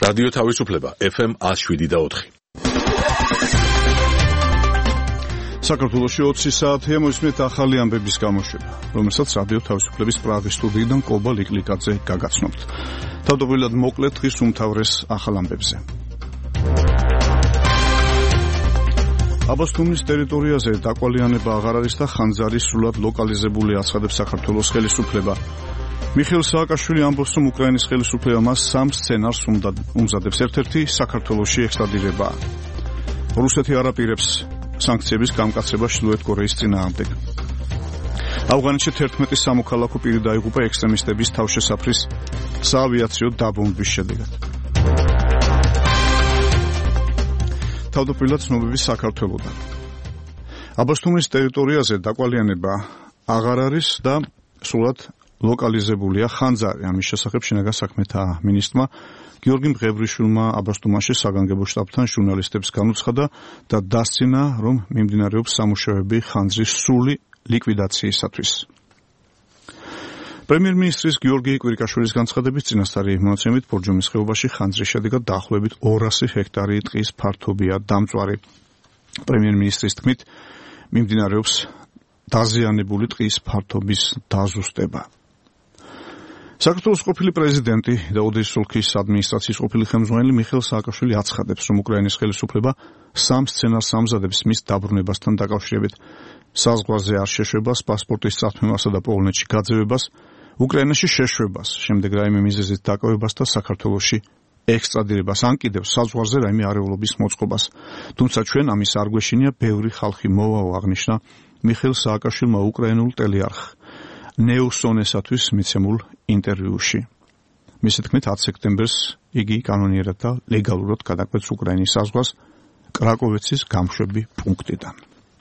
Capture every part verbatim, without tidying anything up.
რადიო თავისუფლება ეფ ემ one oh seven და four. საქართველოში ოცი საათია მოისმენთ ახალი ამბების გამოშვება, რომელსაც რადიო თავისუფლების პრაღის სტუდიიდან კობა ლიკლიკაძე გაგაცნობთ. თავდაპირველად მოკლედ დღის უმთავრეს ახალ ამბებზე. აბასთუმნის ტერიტორიაზე დაკვალიანება აღარ არის და ხანძარი სრულად ლოკალიზებული აცხადებს საქართველოს ხელისუფლება. მიხეილ სააკაშვილი ამბობს, რომ უკრაინის ხელისუფლება მას სამ სცენარს უმზადებს. ერთ-ერთი საქართველოში ექსტრადირება. რუსეთი არ აპირებს სანქციების გამკაცება ჩრდილოეთ კორეის წინააღმდეგ. ავღანეთში თერთმეტი სამოქალაქო პირი დაიღუპა ექსტრემისტების თავშესაფრის საავიაციო დაბომბვის შედეგად. თავდაპირველად ცნობები საქართველოდან. აბასთუმნის ტერიტორიაზე დაკვალიანება აღარ არის და სრულად ლოკალიზებულია ხანძარი. ამის შესახებ შინაგან საქმეთა მინისტრმა გიორგი მღევრიშვილმა აბასთუმანში საგანგებო შტაბთან ჟურნალისტებს განუცხადა და დასცინა, რომ მიმდინარეობს სამუშაოები ხანძრის სრული ლიკვიდაციისათვის. პრემიერ-მინისტრის გიორგი კვირიკაშვილის განცხადებით წინასწარი მონაცემით ბორჯომის ხეობაში ხანძრის შედეგად დაახლოებით ორასი ჰექტარი ტყის ფართობია დამწვარი. პრემიერ-მინისტრის თქმით, მიმდინარეობს დაზიანებული ტყის ფართობის დაზუსტება. საქართველოს ყოფილი პრეზიდენტი და ოდესის ოლქის ადმინისტრაციის ყოფილი ხელმძღვანელი მიხეილ სააკაშვილი აცხადებს, რომ უკრაინის ხელისუფლება სამ სცენარს ამზადებს მის დაბრუნებასთან დაკავშირებით. საზღვარზე არ შეშვებას, პასპორტის წართმევასა და პოლონეთში გაძევებას, უკრაინაში შეშვებას, შემდეგ რაიმე მიზეზით დაკავებას და საქართველოში ექსტრადირებას, ან კიდევ საზღვარზე რაიმე არეულობის მოწყობას. თუმცა ჩვენ ამის არ გვეშინია, ბევრი ხალხი მოვაო, აღნიშნა მიხეილ სააკაშვილმა უკრაინულ ტელეარხ ნეუსონესათვის მიცემულ ინტერვიუში. მისი თქმით, ათი სექტემბერს იგი კანონიერად და ლეგალურად გადაკვეთს უკრაინის საზღვარს კრაკოვეცის გამშვები პუნქტიდან.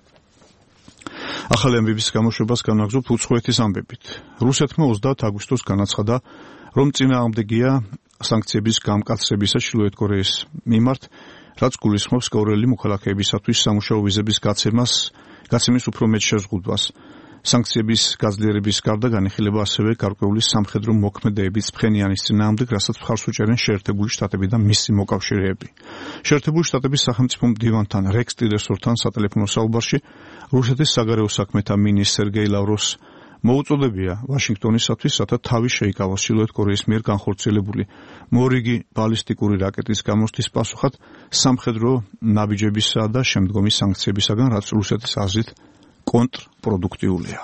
ახალი ამბების გამოშვებას განაგზობთ უცხოეთის ამბებით. რუსეთმა ოცდაათი აგვისტოს განაცხადა, რომ წინააღმდეგია სანქციების გამკაცრებისა ჩრდილოეთ კორეის მიმართ, რაც გულისხმობს კორეელი მოქალაქეებისათვის სამუშაო ვიზების გაცემას, გაცემის უფრო მეტ შეზღუდვას. სანქციების გაძლიერების გარდა განიხილება ასევე გარკვეული სამხედრო მოქმედებების ფხენიანის წინააღმდეგ, რასაც მხარს უჭერენ შეერთებული შტატები და მისი მოკავშირეები. შეერთებული შტატების სახელმწიფო მდივანთან რექს ტილერსონთან სატელეფონო საუბარში რუსეთის საგარეო საქმეთა მინისტრ სერგეი ლავროვს მოუწოდებია ვაშინგტონისათვის, რათა თავი შეიკავოს ჩრდილოეთ კორეის მიერ განხორციელებული მორიგი ბალისტიკური რაკეტის გამოსთვის პასუხად სამხედრო ნაბიჯებისა და შემდგომი სანქციებისაგან, რაც რუსეთის აზრით კონტრპროდუქტიულია.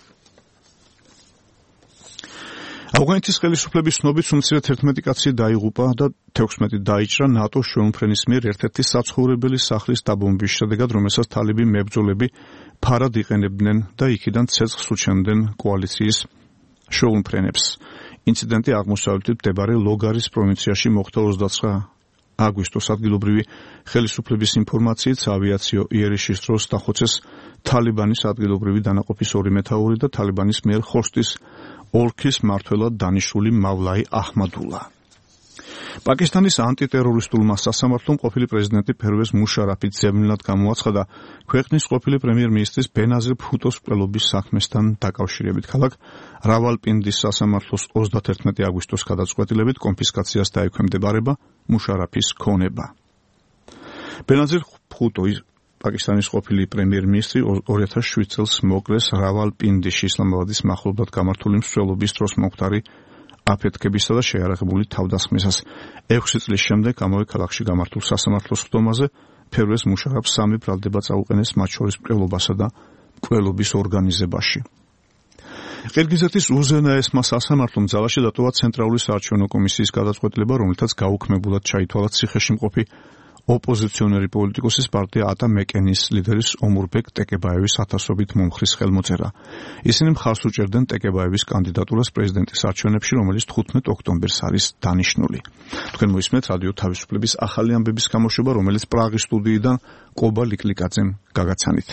ავღანეთის ხელისუფლების ცნობით უმცირე თერთმეტი კაცი დაიღუპა და თექვსმეტი დაიჭრა ნატოს შეუმფრენის მიერ ერთ-ერთი საცხოვრებელი სახლის დაბომბვის შედეგად, რომელსაც თალიბი მებრძოლები ფარად იყენებდნენ და იქიდან ცეცხლს უჩენდნენ კოალიციის შეუმფრენებს. ინციდენტი აღმოსავლეთით მდებარე ლოგარის პროვინციაში მოხდა ოცდაცხრა აგვისტოს. ადგილობრივი ხელისუფლების ინფორმაციით ავიაციო იერიშის დროს დახოცეს თალიბანის ადგილობრივი დანაყოფის ორი მეთაური და თალიბანის მიერ ხოსტის ოლქის მმართველად დანიშნული მავლაი აჰმადულა. პაკისტანის ანტიტერორისტულმა სასამართლომ ყოფილი პრეზიდენტი ფერვეზ მუშარაფი ძებნელად გამოაცხადა ქვეყნის ყოფილი პრემიერ-მინისტრის ბენაზირ ბჰუტოს მკვლელობის საქმესთან დაკავშირებით. ქალაქ რავალპინდის სასამართლოს ოცდათერთმეტი აგვისტოს გადაწყვეტილებით კონფისკაციას დაექვემდებარება მუშარაფის ქონება. ბენაზირ ბჰუტო პაკისტანის ყოფილი პრემიერ-მინისტრი ორი ათას შვიდ წელს მოკლეს რავალპინდიში ისლამაბადის მახლობლად გამართული მსვლელობის დროს მომხდარი აფეთქებისა და შეიარაღებული თავდასხმისას. ექვსი წლის შემდეგ ამავე ქალაქში გამართულ სასამართლოს ხდომაზე ფერვეზ მუშარაფს სამი ბრალდება წაუყენეს, მათ შორის მკვლელობასა და მკვლელობის ორგანიზებაში. ყირგიზეთის უზენაესმა სასამართლომ ძალაში დატოვა ცენტრალური საარჩევნო კომისიის გადაწყვეტილება, რომლითაც გაუქმებულად ჩაითვალა ციხეში მყოფი ოპოზიციონერი პოლიტიკოსის პარტია ატა მეკენის ლიდერის ომურბეკ ტეკებაევის ათასობით მომხრის ხელმოწერა. ისინი მხარს უჭერდნენ ტეკებაევის კანდიდატურას პრეზიდენტის არჩევნებში, რომელიც თხუთმეტ ოქტომბერს არის დანიშნული. თქვენ მოისმენთ რადიო თავისუფლების ახალი ამბების გამოშვება, რომელიც პრაღის სტუდიიდან კობა ლიკლიკაძემ გაგაცანით.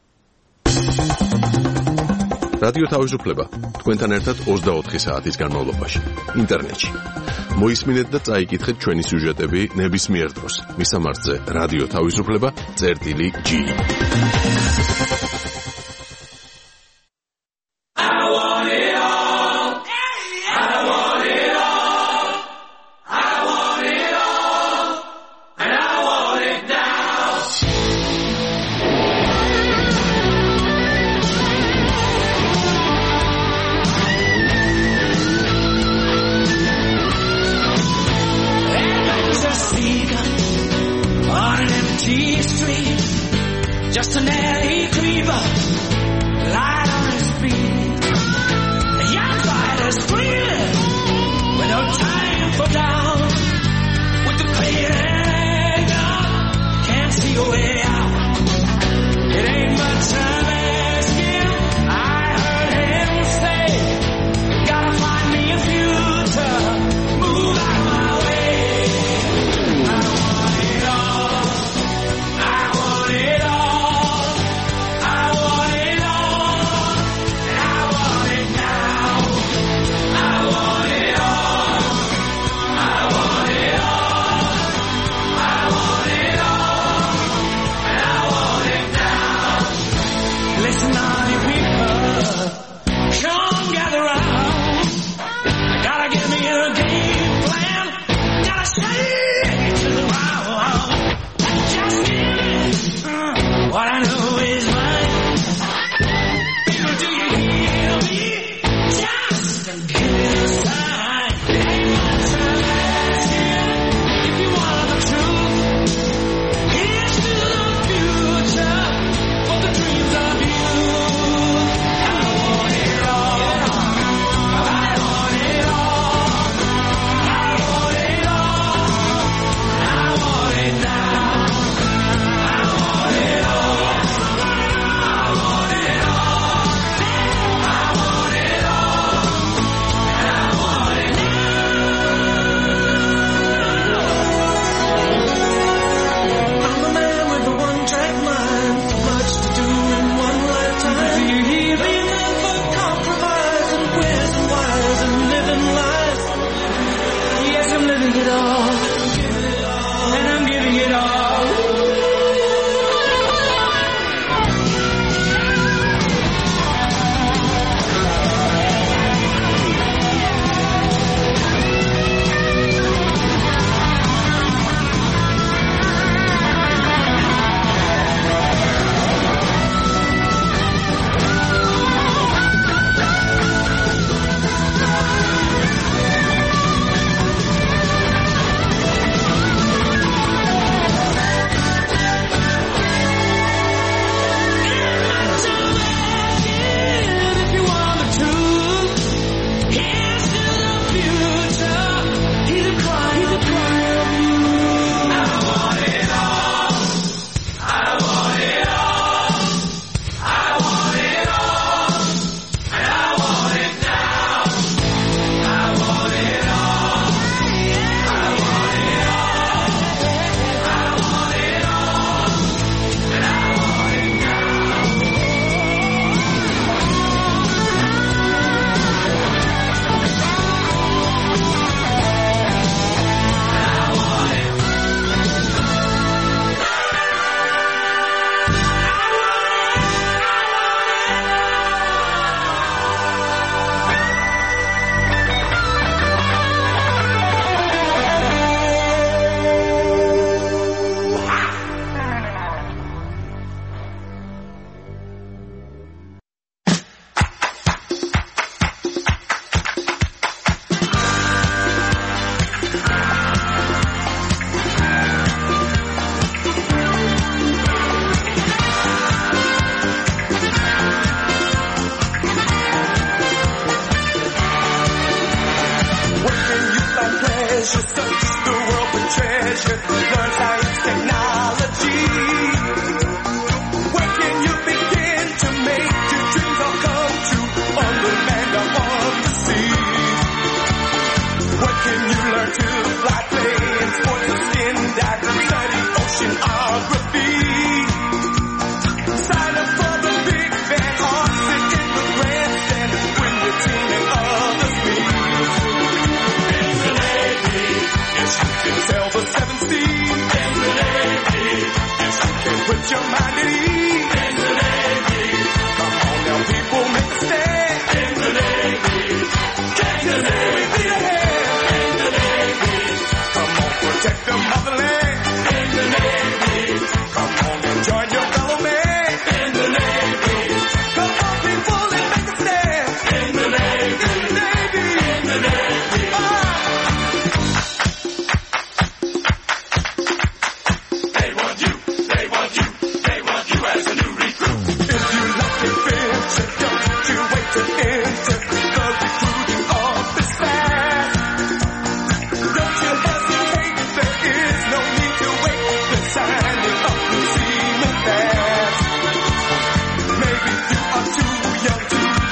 რადიო თავისუფლება თქვენთან ერთად ოცდაოთხი საათის განმავლობაში ინტერნეტში. მოისმინეთ და წაიკითხეთ ჩვენი სიუჟეტები ნებისმიერ დროს. მისამართზე რადიო თავისუფლება წერტილი ჯი. I want it all. I want it all. I want it all.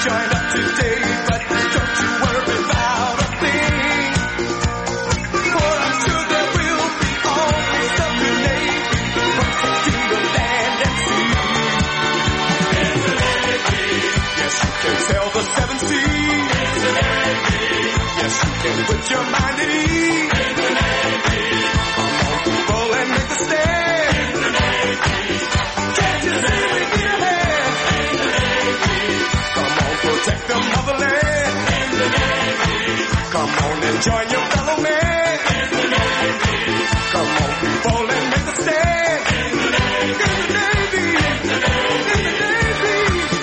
join up today, but don't you worry about a thing. For I'm sure there will be always something Navy from sea to land and sea. In the Navy, yes you can sail the seven seas. In the Navy, yes you can put your mind at ease. In the Navy, come on people and make a stand. In the Navy, can't you see we need a hand? In the Navy, come on protect the motherland. In the Navy, come on and join your fellow man. In the Navy, come on people and make a stand. In the Navy, in the Navy, in the Navy, in the Navy.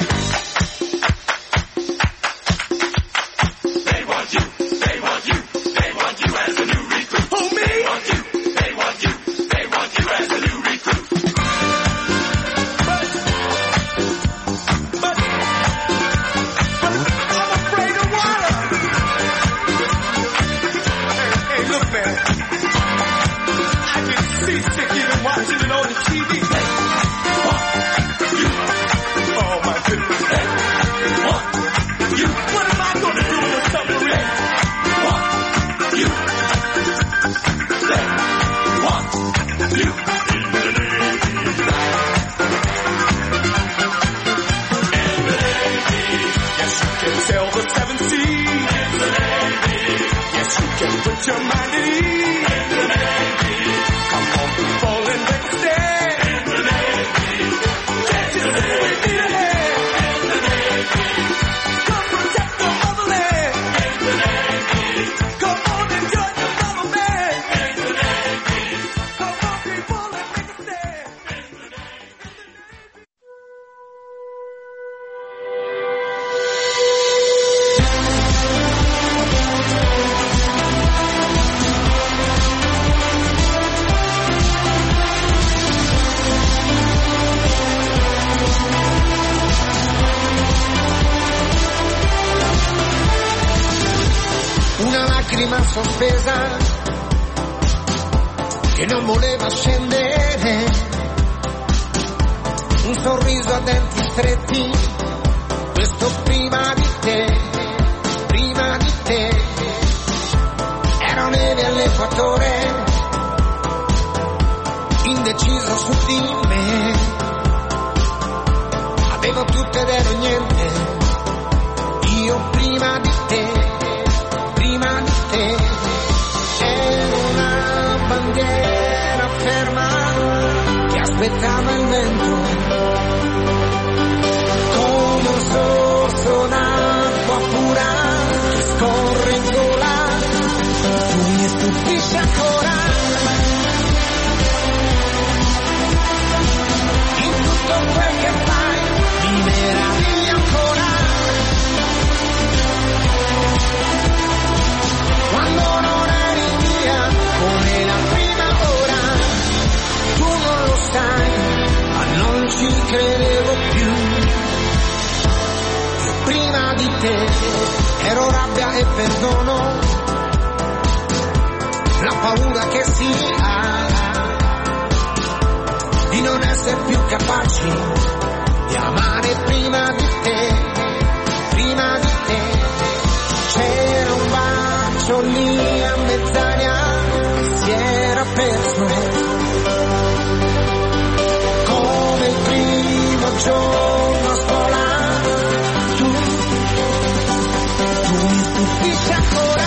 They want you, they want you, they want you as a new recruit. Who, me? They want you, they want you, they want you as a new recruit. But, but, but I'm afraid of water. Hey, hey, look, man. I get seasick even watching it on the T V. Hey, what? You. Oh, my goodness. Hey, what? You. What am I going to do with a submarine? What? You. Say, what? You. In the Navy. In the Navy. Yes, you can sail the seven seas. In the Navy. Yes, you can put your mind at ease. In the Navy. Come on, people, and make a stand. In the Navy. Can't you see we need a hand? In the Navy. Come protect the motherland. In the Navy. Come on and join your fellow man. In the Navy. Come on, people, and make a stand. In the Navy. Una lacrima sospesa che non voleva scendere, un sorriso a denti stretti, questo prima di te, prima di te, ero neve all'equatore, indeciso su di me, avevo tutto ed ero niente, io prima di te. Prima di te ero una bandiera ferma che aspettava il vento, come un sorso d'acqua pura che scorre in gola, tu mi stupisci ancora, in tutto quel che fai mi meravigli ancora. Quando non eri mia, come la prima ora, tu non lo sai, ma non ci credevo più. Io prima di te ero rabbia e perdono, la paura che si ha di non essere più capaci di amare prima di te, prima di te. C'era un bacio lì a mezz'aria che si era perso, come il primo giorno a scuola, tu, tu mi stupisci ancora,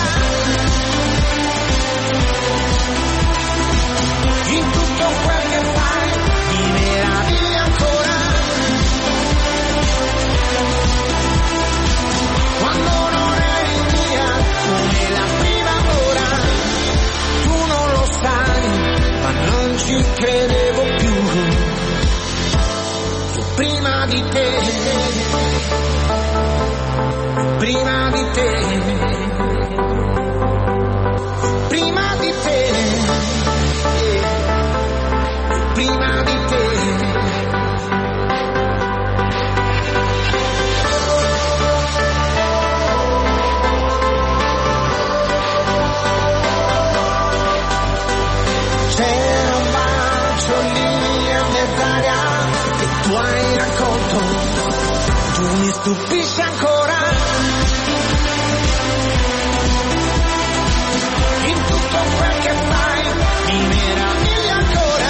in tutto quel che fai mi meraviglia ancora, quando non eri mia, come la prima ora, tu non lo sai, ma non ci credevo più, io prima di te, prima di te, prima di te, prima di te. C'era un bacio lì a mezz'aria che tu hai raccolto, tu mi stupisce ancora. In tutto quel che fai mi meraviglia ancora.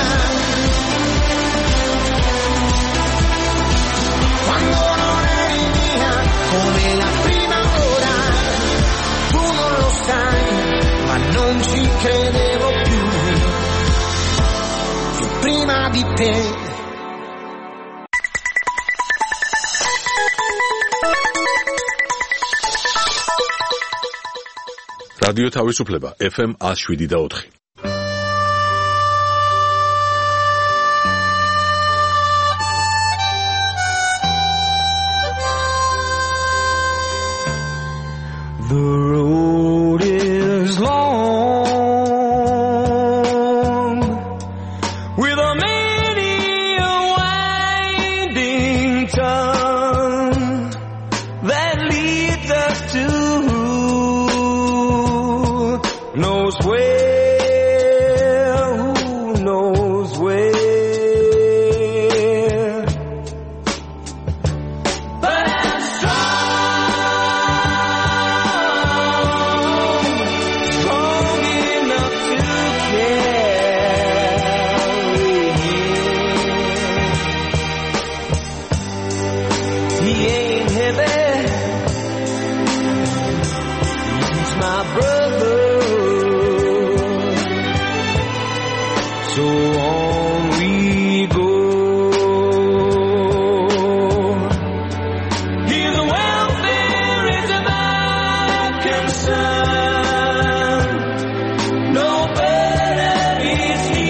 Quando non eri mia come la prima ora, tu non lo sai, ma non ci credevo più, più prima di te. რადიო თავისუფლება ეფ ემ one oh seven და four. The road is long with a many a winding tongue that leads us to knows where, who knows where. But I'm strong, strong enough to carry him. He ain't heavy, he's my brother. So on we go. His welfare is my concern. No burden is he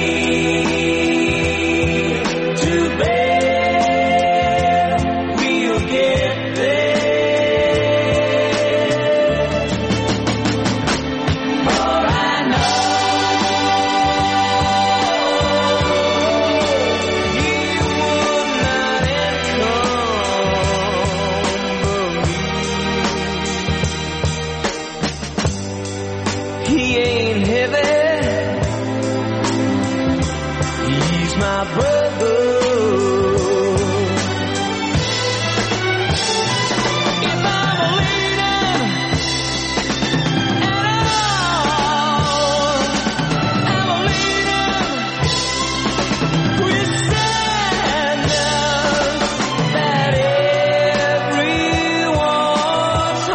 to bear. We'll get there. For I know he ain't heavy, he's my brother. If I'm a leader at all, I'm a leader with sadness that everyone's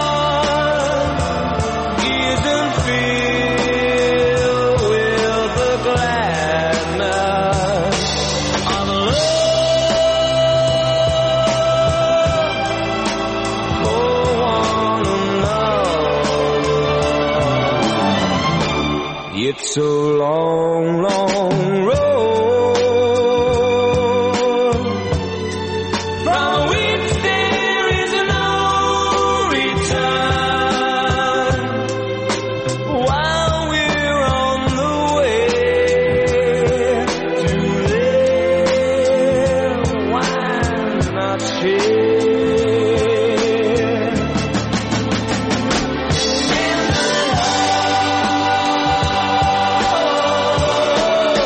heart isn't filled with the gladness of love. For one another. It's a long, long road from which there is no return. While we're on the way to live, why not share? In the love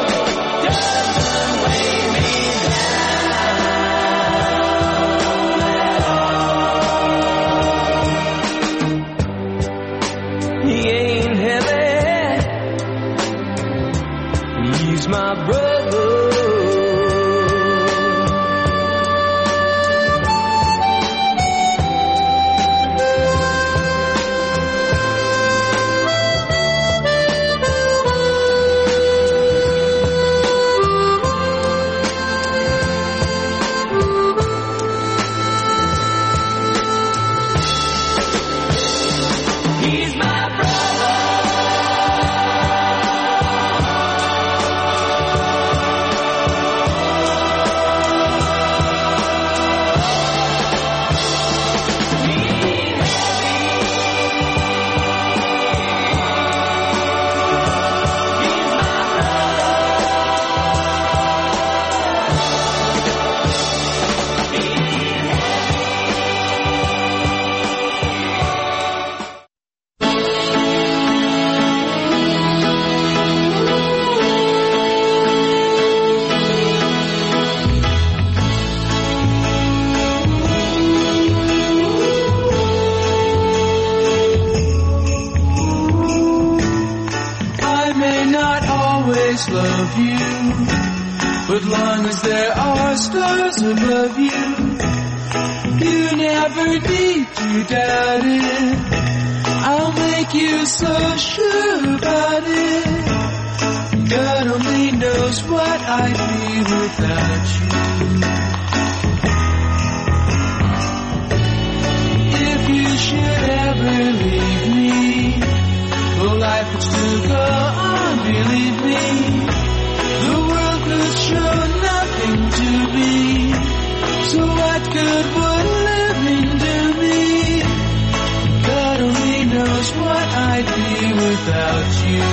love you. But long as there are stars above you, you never need to doubt it. I'll make you so sure about it. God only knows what I'd be without you. If you should ever leave me, well, life would still go on, believe me. The world could show nothing to me. So what good would living do me? God only knows what I'd be without you.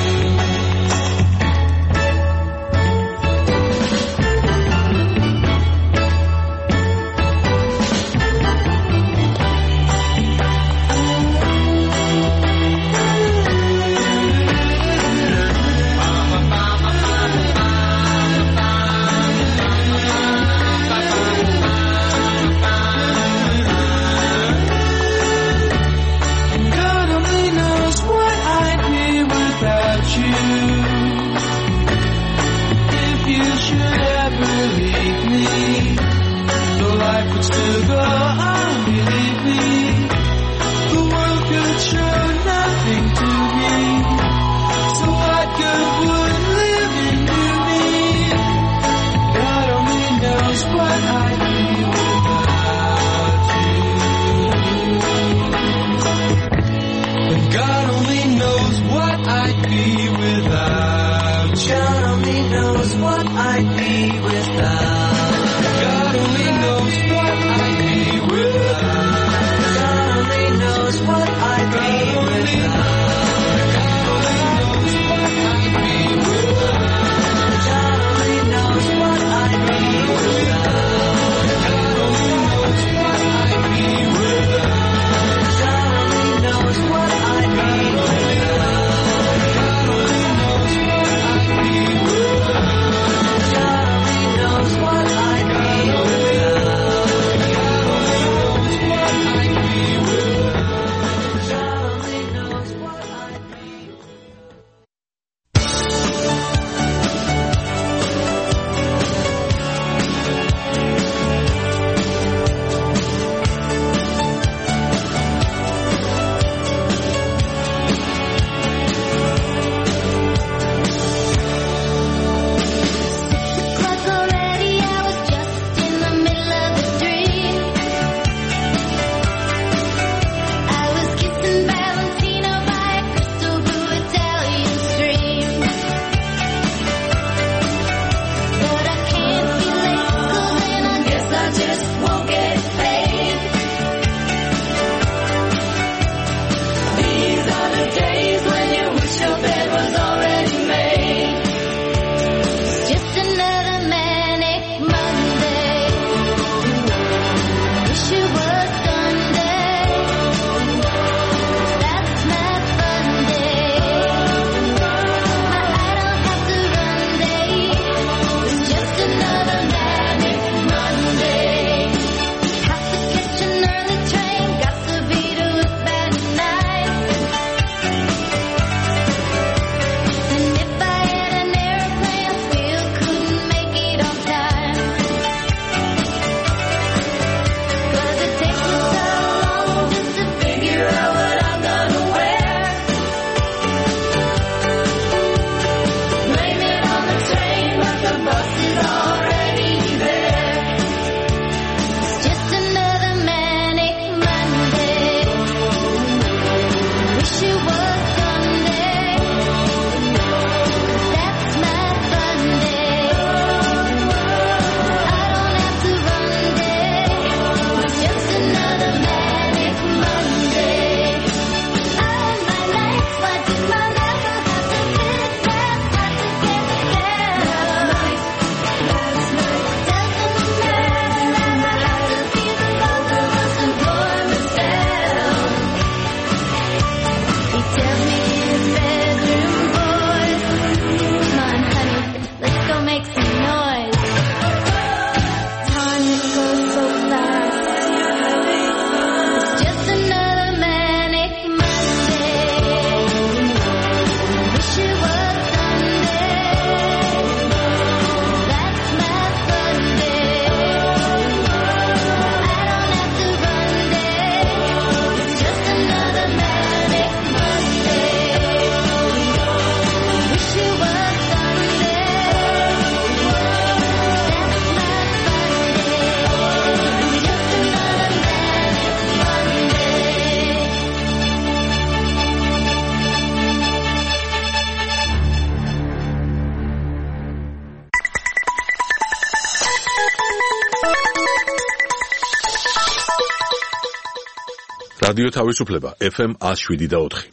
რადიო თავისუფლება ეფ ემ one oh seven და four.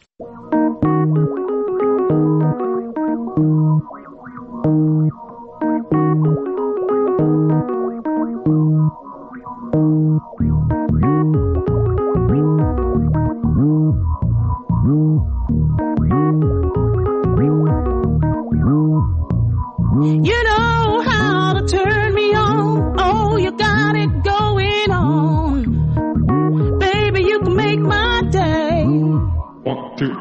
You know how to turn me on. Oh, you got it going on. Baby, you can make my day. One, two.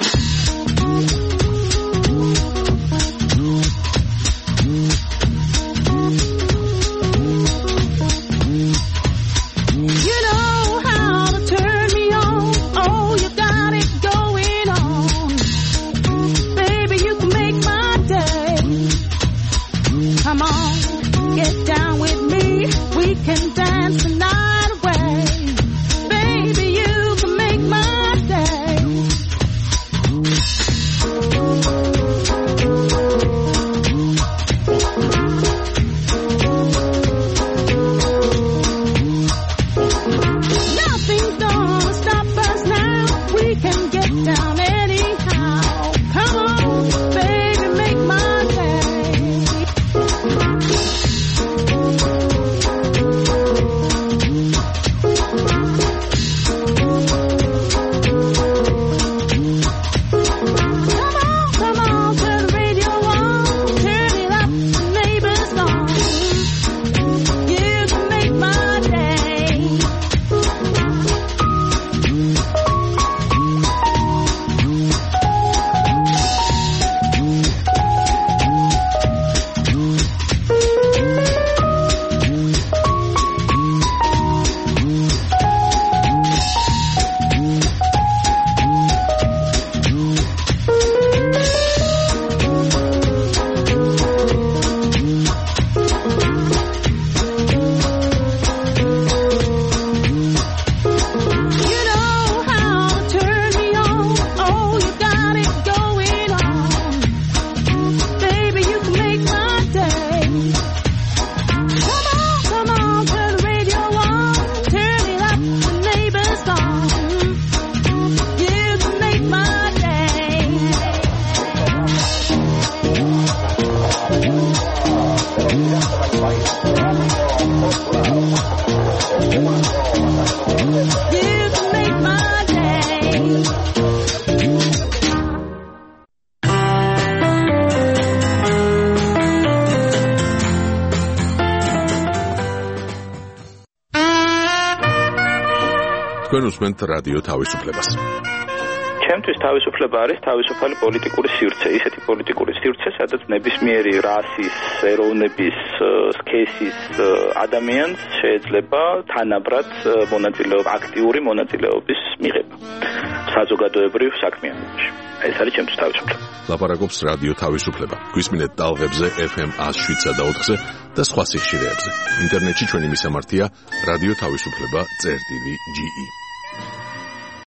You know how to turn me on. Oh, you got it going on. Baby, you can make my day. Come on, get down with me. We can dance the night away. Baby, you can make my day. Nothing's gonna stop us now. We can get down anyhow. Come on, baby, make my day. Come on, come on, turn the radio on. Turn it up, the neighbors on. You can make my day. You know how to turn me on. Oh, you got it going on. Baby, you can make my day. Come on, come on, turn the radio on. Turn it up, the neighbors on. You can make my day. You can make my day. თქვენ უსმენთ რადიო თავისუფლებას. ჩემთვის თავისუფლება არის თავისუფალი პოლიტიკური სივრცე, ისეთი პოლიტიკური სივრცე, სადაც ნებისმიერი რასის, ეროვნების, სქესის ადამიანს შეიძლება თანაბრად მონაწილეობა, აქტიური მონაწილეობის მიღება საზოგადოებრივ საქმიანობაში. ეს არის ჩემთვის თავისუფლება. ლაპარაკობს რადიო თავისუფლება. გვისმინეთ ტალღებზე ეფ ემ one oh seven და four-ზე და სხვა სიხშირეებზე. ინტერნეტში ჩვენი მისამართია რადიო თავისუფლება წერტილი ჯი ი.